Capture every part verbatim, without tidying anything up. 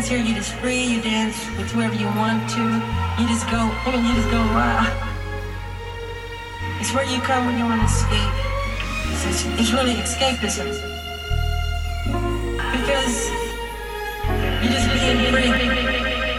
here, you just free, you dance with whoever you want to. You just go, I mean, you just go wild. It's where you come when you want to escape. It's, it's, it's really escapism. Because you're just being free.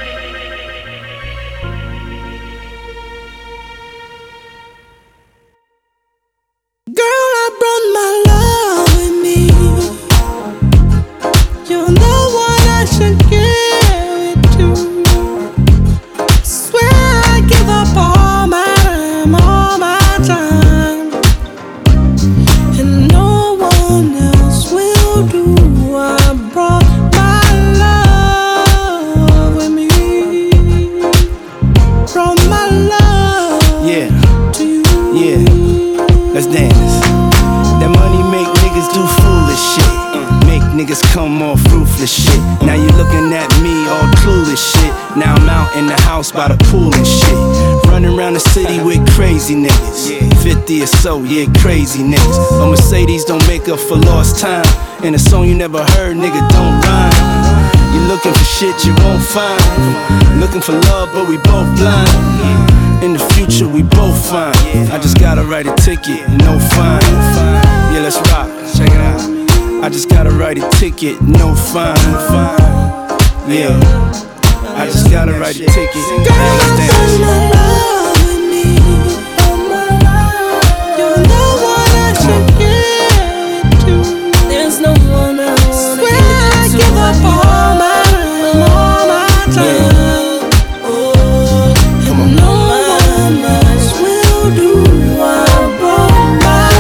Come off ruthless shit. Now you looking at me all clueless shit. Now I'm out in the house by the pool and shit. Running around the city with crazy niggas. Fifty or so, yeah, crazy niggas. A Mercedes don't make up for lost time. And a song you never heard, nigga, don't rhyme. You looking for shit you won't find. Looking for love, but we both blind. In the future, we both fine. I just gotta write a ticket, no fine. Yeah, let's rock, check it out. I just gotta write a ticket, no fine. Yeah, I just gotta write a ticket. Girl, I'm in love with me. You're the one I should give it to. There's no one else. Swear I give up all my time, all my time. Oh, and no one else will do. I brought my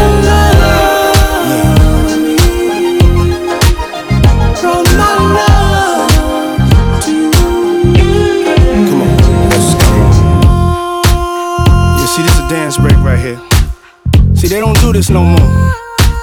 love with me. Brought my love to you. Come on, let's go. Yeah, see, this is a dance break right here. See, they don't do this no more.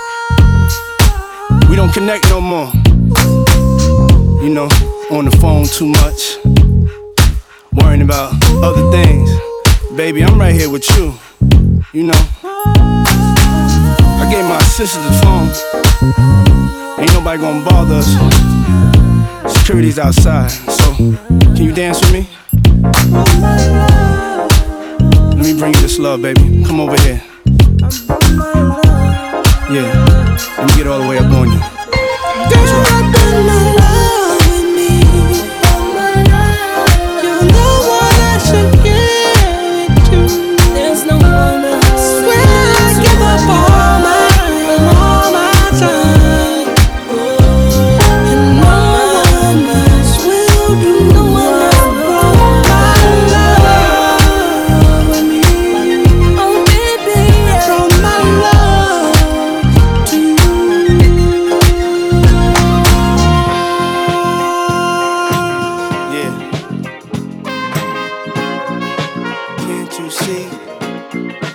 We don't connect no more. You know, on the phone too much, worrying about other things. Baby, I'm right here with you. You know, I gave my assistant the phone. Ain't nobody gonna bother us. Security's outside, so can you dance with me? Let me bring you this love, baby. Come over here. Yeah, let me get all the way up on you. Girl, I've been in love with me. You're the one I should give it to. There's no one else. Swear I give up all my time, all my time. Oh, and no one else will do. No one else brought my love with me. Oh baby, brought my love to you. Yeah. Can't you see?